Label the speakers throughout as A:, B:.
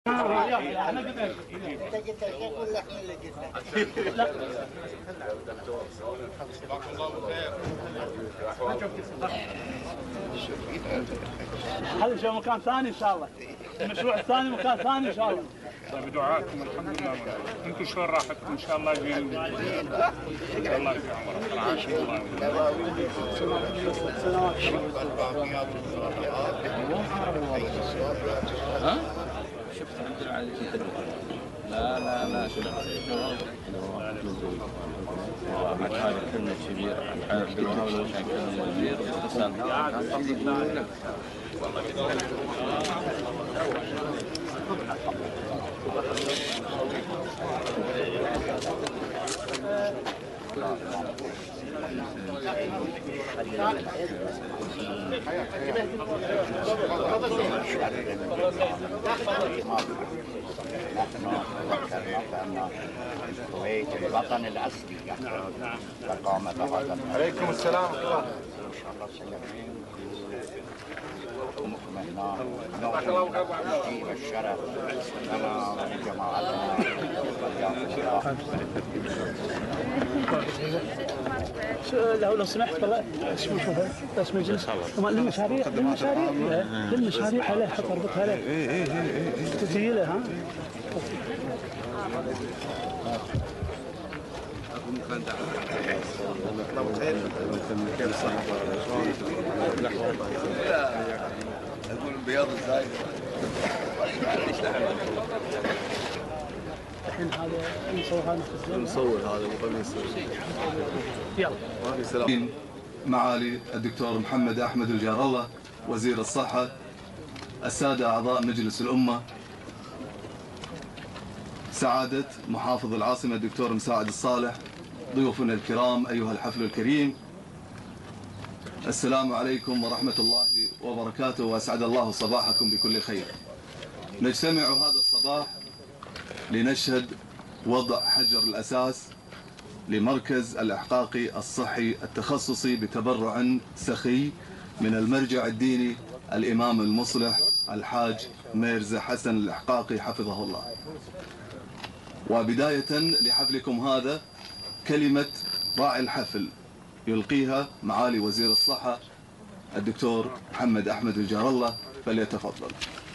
A: انا قدرت انت قلت الشيخ ولا احنا اللي قلنا؟ لا جزاكم الله خير. هذا شيء مكان ثاني ان شاء الله، المشروع الثاني مكان ثاني ان شاء الله.
B: بدعائكم الحمد لله. انتم شلون راحتكم؟ ان شاء الله جايين الله في عمرك. عاشوا الله.
C: ها؟ شفت عبد العزيز لا عاد هذا كلمة كبير عبد الوهاب لو كان كلمة وزير
A: الكويت الوطن الاصلي فقامت هذا.
D: عليكم السلام ورحمه الله.
A: ان شاء الله سلامين ومكملنا نجيب الشرف لنا ولجماعتنا.
E: لو سمحت والله اسم مجلس للمشاريع عليه حط اربطها عليه تسجيله ها
D: اقول بياض الزايد
E: الحين هذا نصور هذا
D: نصور هذا وقميص
E: يلا
D: ما في سلام. معالي الدكتور محمد احمد الجار الله وزير الصحه، الساده اعضاء مجلس الامه، سعاده محافظ العاصمه الدكتور مساعد الصالح، ضيوفنا الكرام ايها الحفل الكريم، السلام عليكم ورحمه الله وبركاته، واسعد الله صباحكم بكل خير. نجتمع هذا الصباح لنشهد وضع حجر الأساس لمركز الإحقاقي الصحي التخصصي بتبرع سخي من المرجع الديني الإمام المصلح الحاج ميرزا حسن الإحقاقي حفظه الله. وبداية لحفلكم هذا كلمة راعي الحفل يلقيها معالي وزير الصحة الدكتور محمد أحمد الجار الله، فليتفضل.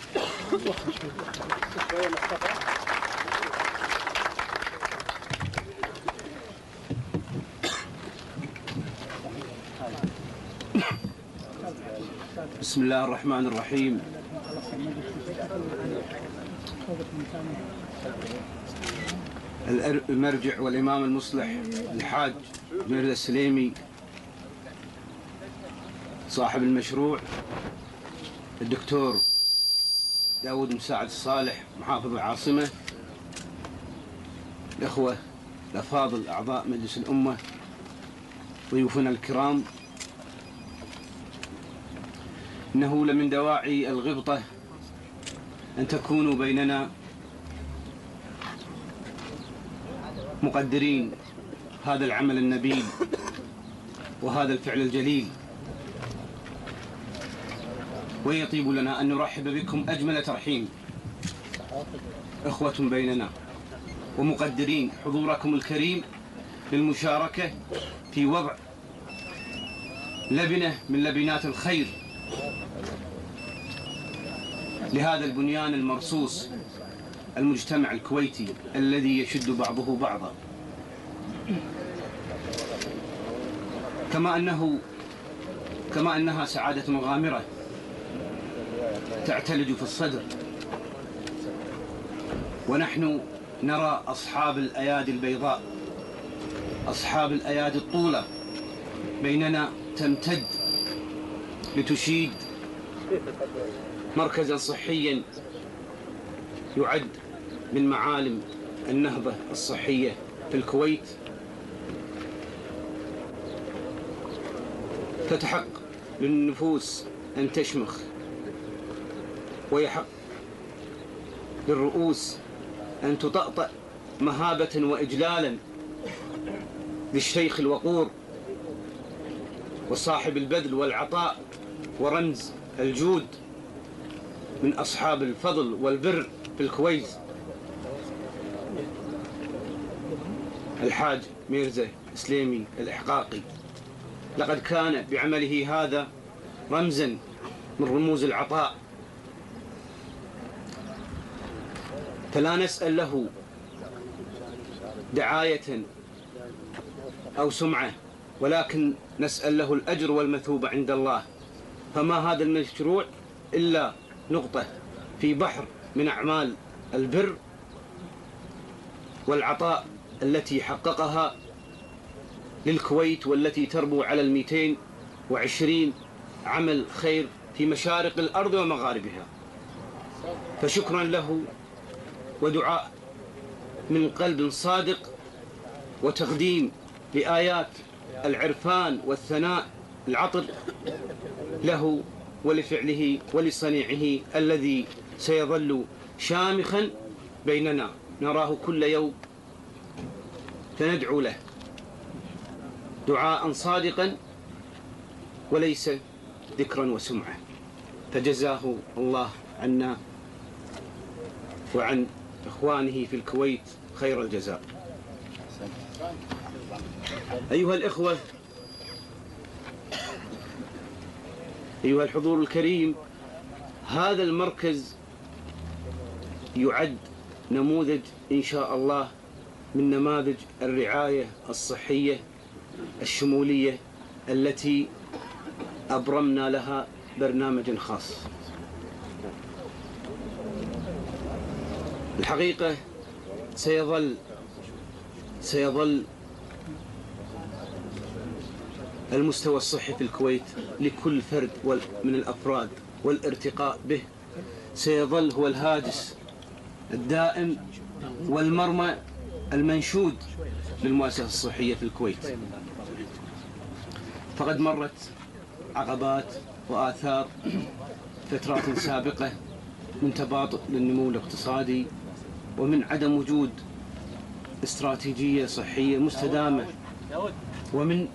C: بسم الله الرحمن الرحيم. المرجع والإمام المصلح الحاج ميرزا السليمي، صاحب المشروع الدكتور داود مساعد الصالح محافظ العاصمة، الأخوة الأفاضل أعضاء مجلس الأمة، ضيوفنا الكرام، إنه لمن دواعي الغبطة أن تكونوا بيننا مقدرين هذا العمل النبيل وهذا الفعل الجليل، ويطيب لنا أن نرحب بكم أجمل ترحيب، إخوة بيننا ومقدرين حضوركم الكريم للمشاركة في وضع لبنة من لبنات الخير لهذا البنيان المرصوص المجتمع الكويتي الذي يشد بعضه بعضا، كما أنها سعادة مغامرة تعتلج في الصدر، ونحن نرى أصحاب الأيادي البيضاء، أصحاب الأيادي الطولة بيننا تمتد لتشيد مركزا صحيا يعد من معالم النهضة الصحية في الكويت، فتحق للنفوس أن تشمخ، ويحق للرؤوس أن تطأطأ مهابة وإجلالا للشيخ الوقور وصاحب البذل والعطاء ورمز الجود من أصحاب الفضل والبر
F: في الكويت الحاج ميرزا سليمي الإحقاقي، لقد كان بعمله هذا رمزا من رموز العطاء، فلا نسأل له دعاية أو سمعة، ولكن نسأل له الأجر والمثوبة عند الله. فما هذا المشروع إلا نقطة في بحر من أعمال البر والعطاء التي حققها للكويت، والتي تربو على 220 عمل خير في مشارق الأرض ومغاربها. فشكرا له ودعاء من قلب صادق، وتقديم لآيات العرفان والثناء العطر له ولفعله ولصنيعه الذي سيظل شامخا بيننا، نراه كل يوم فندعو له دعاء صادقا وليس ذكرا وسمعة. فجزاه الله عنا وعن إخوانه في الكويت خير الجزاء. أيها الإخوة، أيها الحضور الكريم، هذا المركز يعد نموذج إن شاء الله من نماذج الرعاية الصحية الشمولية التي أبرمنا لها برنامج خاص. الحقيقة سيظل المستوى الصحي في الكويت لكل فرد من الأفراد والارتقاء به سيظل هو الهاجس الدائم والمرمى المنشود للمؤسسة الصحية في الكويت. فقد مرت عقبات وآثار فترات سابقة من تباطؤ للنمو الاقتصادي، ومن عدم وجود استراتيجية صحية مستدامة، ومن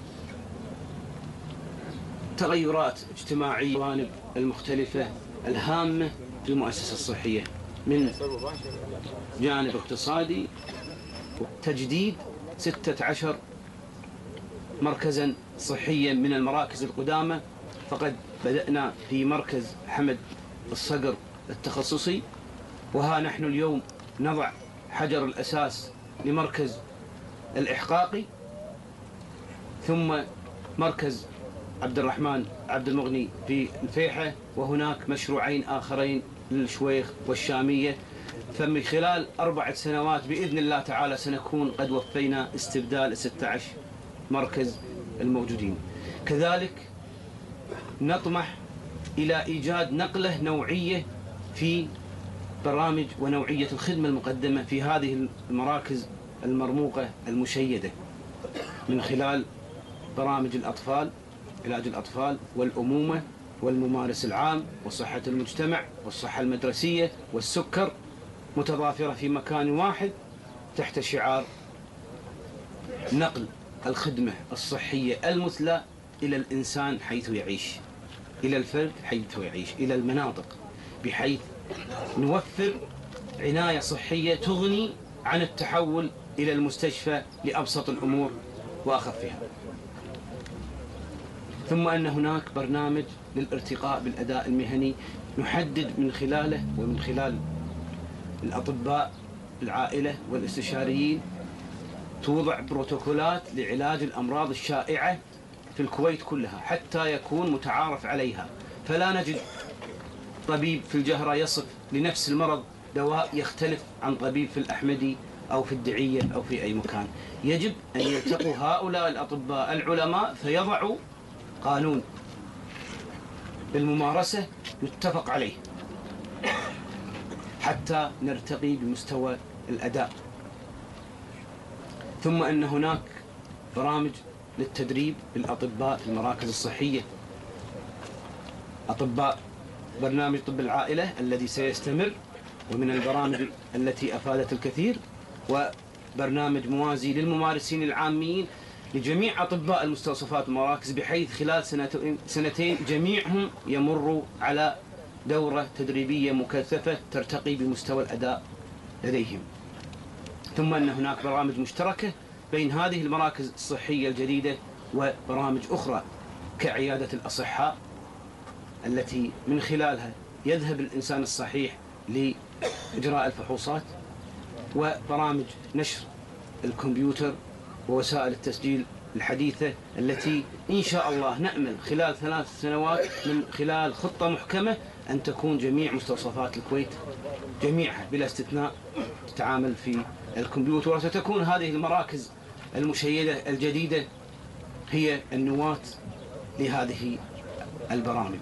F: تغيرات اجتماعية جوانب المختلفة الهامة للمؤسسة الصحية، من جانب اقتصادي وتجديد 16 مركزا صحيا من المراكز القدامى. فقد بدأنا في مركز حمد الصقر التخصصي، وها نحن اليوم نضع حجر الأساس لمركز الإحقاقي، ثم مركز عبد الرحمن عبد المغني في الفيحة، وهناك مشروعين آخرين للشويخ والشامية. فمن خلال 4 سنوات بإذن الله تعالى سنكون قد وفينا استبدال 16 مركز الموجودين. كذلك نطمح إلى إيجاد نقلة نوعية في برامج ونوعية الخدمة المقدمة في هذه المراكز المرموقة المشيدة، من خلال برامج الأطفال، علاج الأطفال والأمومة والممارس العام وصحة المجتمع والصحة المدرسية والسكر، متضافرة في مكان واحد تحت شعار نقل الخدمة الصحية المثلى إلى الإنسان حيث يعيش، إلى الفرد حيث يعيش، إلى المناطق، بحيث نوفر عناية صحية تغني عن التحول إلى المستشفى لأبسط الأمور وأخفها. ثم أن هناك برنامج للارتقاء بالأداء المهني نحدد من خلاله ومن خلال الأطباء العائلة والاستشاريين توضع بروتوكولات لعلاج الأمراض الشائعة في الكويت كلها حتى يكون متعارف عليها، فلا نجد طبيب في الجهرة يصف لنفس المرض دواء يختلف عن طبيب في الأحمدي أو في الدعية أو في أي مكان. يجب أن يلتقوا هؤلاء الأطباء العلماء فيضعوا قانون بالممارسة يتفق عليه حتى نرتقي بمستوى الأداء. ثم أن هناك برامج للتدريب للأطباء في المراكز الصحية، أطباء برنامج طب العائلة الذي سيستمر ومن البرامج التي أفادت الكثير، وبرنامج موازي للممارسين العامين لجميع أطباء المستوصفات والمراكز، بحيث خلال سنتين جميعهم يمروا على دورة تدريبية مكثفة ترتقي بمستوى الأداء لديهم. ثم أن هناك برامج مشتركة بين هذه المراكز الصحية الجديدة وبرامج أخرى كعيادة الأصحاء التي من خلالها يذهب الإنسان الصحيح لإجراء الفحوصات، وبرامج نشر الكمبيوتر ووسائل التسجيل الحديثة التي إن شاء الله نأمل خلال 3 سنوات من خلال خطة محكمة أن تكون جميع مستوصفات الكويت جميعها بلا استثناء تتعامل في الكمبيوتر. وستكون هذه المراكز المشيدة الجديدة هي النواة لهذه البرامج،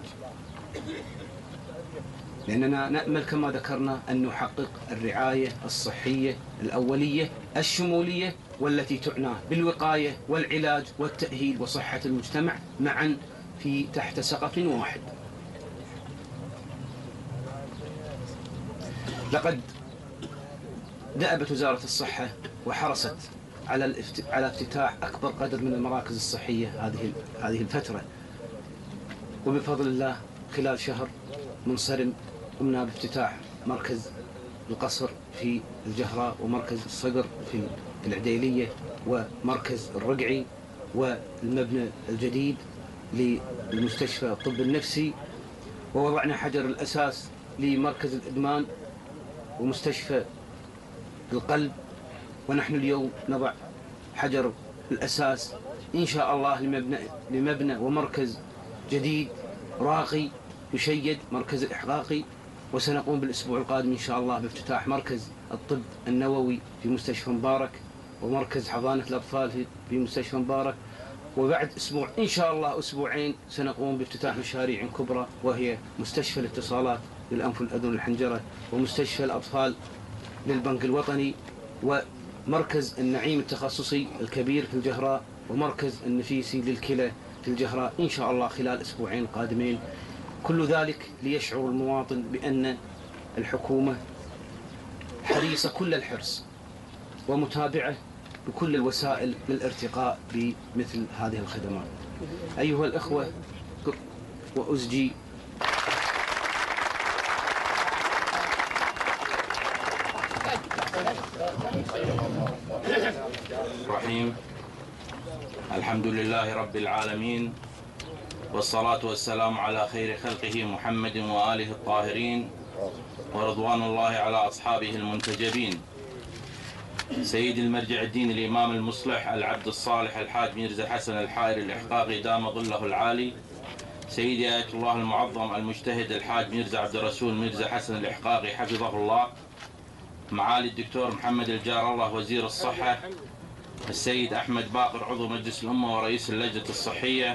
F: لأننا نأمل كما ذكرنا أن نحقق الرعاية الصحية الأولية الشمولية والتي تعنى بالوقاية والعلاج والتأهيل وصحة المجتمع معا في تحت سقف واحد. لقد دأبت وزارة الصحة وحرصت على افتتاح أكبر قدر من المراكز الصحية هذه الفترة، وبفضل الله خلال شهر منصرم قمنا بافتتاح مركز القصر في الجهراء، ومركز الصقر في العديلية، ومركز الرقعي، والمبنى الجديد للمستشفى الطب النفسي، ووضعنا حجر الأساس لمركز الإدمان ومستشفى القلب. ونحن اليوم نضع حجر الأساس إن شاء الله لمبنى ومركز جديد راقي يشيد، مركز الإحقاقي. وسنقوم بالأسبوع القادم إن شاء الله بافتتاح مركز الطب النووي في مستشفى مبارك، ومركز حضانة الأطفال في مستشفى مبارك. وبعد أسبوع إن شاء الله أسبوعين سنقوم بافتتاح مشاريع كبرى، وهي مستشفى الاتصالات للأنف والأذن والحنجرة، ومستشفى الأطفال للبنك الوطني، ومركز النعيم التخصصي الكبير في الجهراء، ومركز النفيسي للكلى في الجهراء إن شاء الله خلال أسبوعين قادمين. كل ذلك ليشعر المواطن بأن الحكومة حريصة كل الحرص ومتابعة بكل الوسائل للارتقاء بمثل هذه الخدمات. أيها الأخوة وأزجي
C: الرحيم. الحمد لله رب العالمين، والصلاة والسلام على خير خلقه محمد وآله الطاهرين، ورضوان الله على أصحابه المنتجبين. سيد المرجع الدين الإمام المصلح العبد الصالح الحاج ميرزا حسن الحائري الإحقاقي دام ظله العالي، سيدي آية الله المعظم المجتهد الحاج ميرزا عبد الرسول ميرزا حسن الإحقاقي حفظه الله، معالي الدكتور محمد الجار الله وزير الصحة، السيد أحمد باقر عضو مجلس الأمة ورئيس اللجنة الصحية،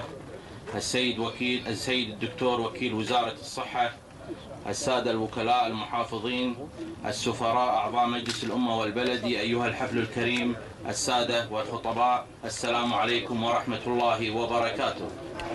C: السيد الدكتور وكيل وزارة الصحة، السادة الوكلاء المحافظين، السفراء أعضاء مجلس الأمة والبلدي، أيها الحفل الكريم، السادة والخطباء، السلام عليكم ورحمة الله وبركاته.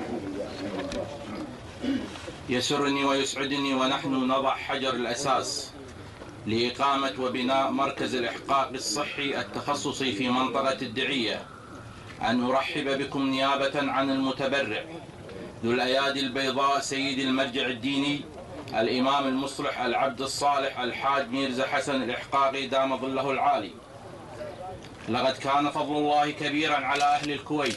C: يسرني ويسعدني ونحن نضع حجر الأساس لإقامة وبناء مركز الإحقاق الصحي التخصصي في منطقة الدعية أن نرحب بكم نيابة عن المتبرع ذو الأيادي البيضاء سيد المرجع الديني الإمام المصلح العبد الصالح الحاج ميرزا حسن الإحقاقي دام ظله العالي. لقد كان فضل الله كبيرا على أهل الكويت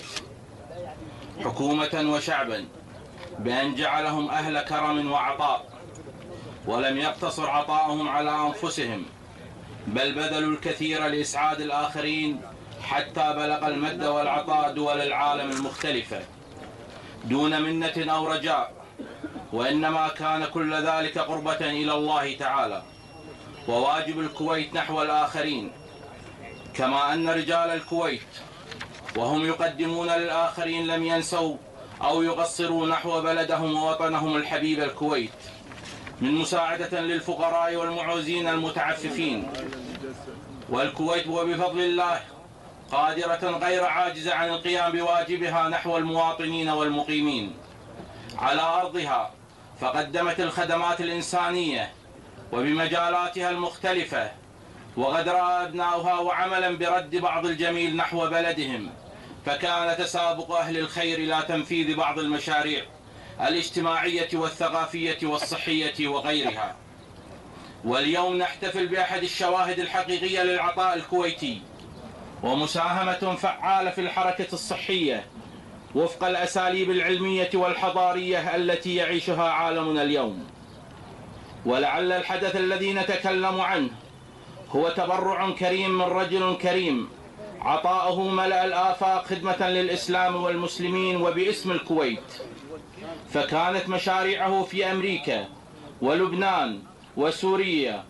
C: حكومة وشعبا بأن جعلهم أهل كرم وعطاء، ولم يقتصر عطاءهم على أنفسهم، بل بذلوا الكثير لإسعاد الآخرين حتى بلغ المد والعطاء دول العالم المختلفة دون منة أو رجاء، وإنما كان كل ذلك قربة إلى الله تعالى وواجب الكويت نحو الآخرين، كما أن رجال الكويت وهم يقدمون للآخرين لم ينسوا أو يقصروا نحو بلدهم ووطنهم الحبيب الكويت من مساعدة للفقراء والمعوزين المتعففين. والكويت وبفضل الله قادرة غير عاجزة عن القيام بواجبها نحو المواطنين والمقيمين على أرضها، فقدمت الخدمات الإنسانية وبمجالاتها المختلفة، وقد رأى أبناؤها وعملا برد بعض الجميل نحو بلدهم، فكان تسابق أهل الخير إلى تنفيذ بعض المشاريع الاجتماعية والثقافية والصحية وغيرها. واليوم نحتفل بأحد الشواهد الحقيقية للعطاء الكويتي ومساهمة فعالة في الحركة الصحية وفق الأساليب العلمية والحضارية التي يعيشها عالمنا اليوم. ولعل الحدث الذي نتكلم عنه هو تبرع كريم من رجل كريم عطاؤه ملأ الآفاق خدمة للإسلام والمسلمين وباسم الكويت، فكانت مشاريعه في أمريكا ولبنان وسوريا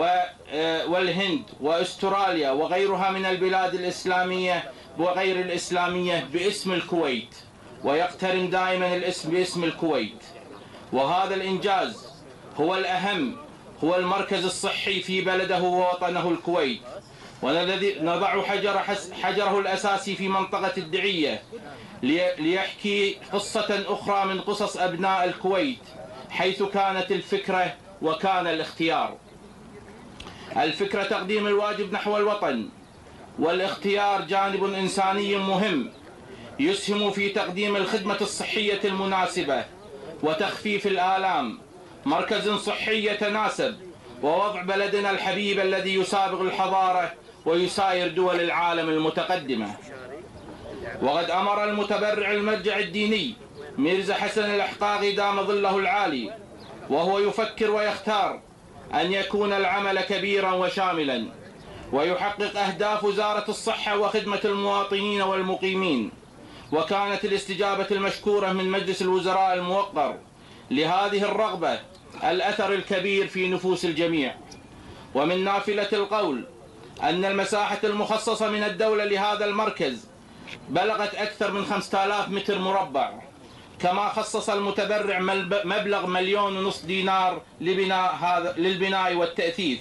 C: والهند وأستراليا وغيرها من البلاد الإسلامية وغير الإسلامية باسم الكويت، ويقترن دائما الاسم باسم الكويت. وهذا الإنجاز هو الأهم، هو المركز الصحي في بلده ووطنه الكويت، ونضع حجره الأساسي في منطقة الدعية ليحكي قصة أخرى من قصص أبناء الكويت، حيث كانت الفكرة وكان الاختيار. الفكرة تقديم الواجب نحو الوطن، والاختيار جانب إنساني مهم يسهم في تقديم الخدمة الصحية المناسبة وتخفيف الآلام، مركز صحي يتناسب، ووضع بلدنا الحبيب الذي يسابق الحضارة ويساير دول العالم المتقدمة. وقد أمر المتبرع المرجع الديني ميرزا حسن الإحقاقي دام ظله العالي وهو يفكر ويختار أن يكون العمل كبيرا وشاملا ويحقق أهداف وزارة الصحة وخدمة المواطنين والمقيمين. وكانت الاستجابة المشكورة من مجلس الوزراء الموقر لهذه الرغبة الأثر الكبير في نفوس الجميع. ومن نافلة القول أن المساحة المخصصة من الدولة لهذا المركز بلغت أكثر من 5000 متر مربع، كما خصص المتبرع مبلغ 1.5 مليون دينار للبناء والتأثيث.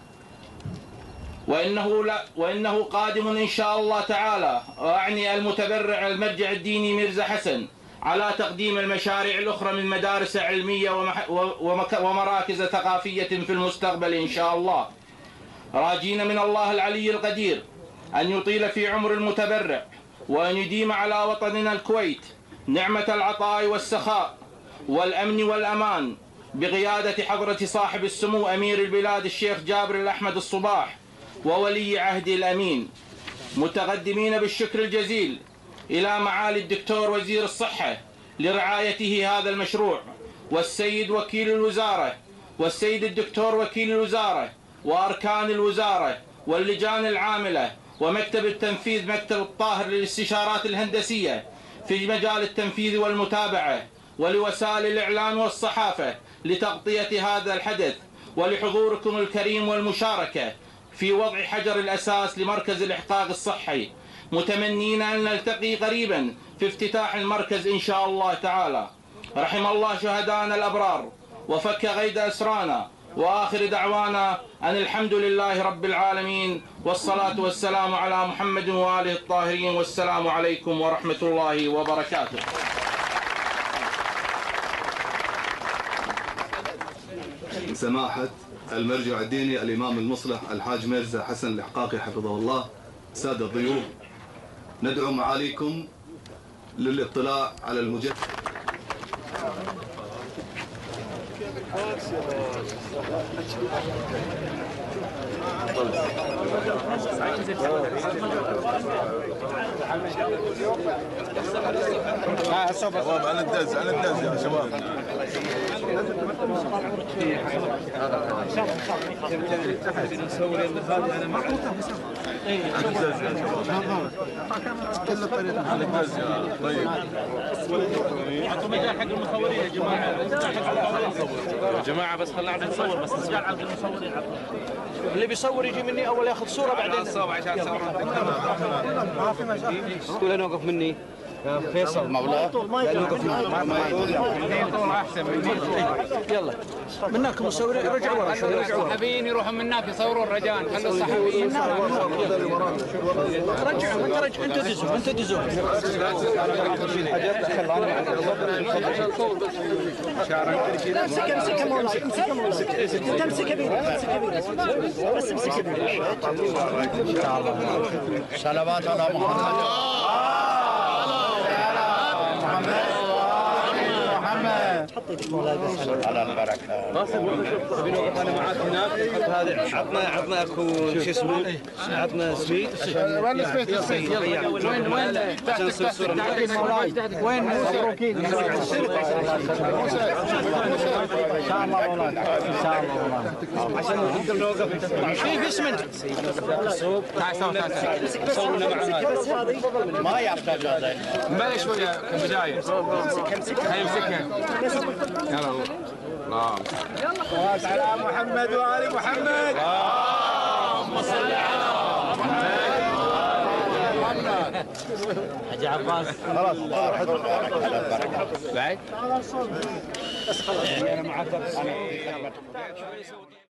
C: وإنه قادم إن شاء الله تعالى، وأعني المتبرع المرجع الديني ميرزا حسن، على تقديم المشاريع الأخرى من مدارس علمية ومراكز ثقافية في المستقبل إن شاء الله، راجين من الله العلي القدير أن يطيل في عمر المتبرع وأن يديم على وطننا الكويت نعمة العطاء والسخاء والأمن والأمان بقيادة حضرة صاحب السمو أمير البلاد الشيخ جابر الأحمد الصباح وولي عهده الأمين، متقدمين بالشكر الجزيل إلى معالي الدكتور وزير الصحة لرعايته هذا المشروع، والسيد وكيل الوزارة والسيد الدكتور وكيل الوزارة وأركان الوزارة واللجان العاملة ومكتب التنفيذ مكتب الطاهر للاستشارات الهندسية في مجال التنفيذ والمتابعة، ولوسائل الإعلام والصحافة لتغطية هذا الحدث، ولحضوركم الكريم والمشاركة في وضع حجر الأساس لمركز الإحقاق الصحي، متمنين أن نلتقي قريبا في افتتاح المركز إن شاء الله تعالى. رحم الله شهدانا الأبرار وفك غيد أسرانا، وآخر دعوانا أن الحمد لله رب العالمين، والصلاة والسلام على محمد وآله الطاهرين، والسلام عليكم ورحمة الله وبركاته.
D: سماحة المرجع الديني الإمام المصلح الحاج ميرزا حسن الإحقاقي حفظه الله، سادة الضيوف، ندعو معاليكم للاطلاع على المجهز.
G: شباب على الدز يا شباب.
H: يا جماعة بس خلينا عاد نصور، بس اللي بيصور يجي مني أول ياخذ صورة بعدين صور عشان صور. ما في مشاكل. تقول أنا أوقف مني فيصل مولاي نوقف يلا منكم مصورين رجعوا ورا شوي،
I: الصحفيين يروحوا من هناك يصوروا الرجال، خلوا الصحفيين
H: رجعوا انت دزوا امسك مولاي امسك بس امسك
G: صلوات على محمد.
E: تحط ايدك ملابس
G: على البركه.
H: تبي نوقف انا معاك هناك نحط هذا عطنا اكو شو اسمه عطنا سميد
G: وين السميد؟
I: وين
H: عشان نصير صوره
I: وين
E: مبروكين ان شاء الله والله ان شاء الله والله
H: عشان نقدر نوقف في اسمنت صورنا مع هذا
G: ما يحتاج هذا.
I: بلش ويا كبدايه هاي امسكها يلا الله
G: على محمد وآل محمد. اللهم صل على محمد.
E: حاجي عباس
G: خلاص بعد
H: انا معك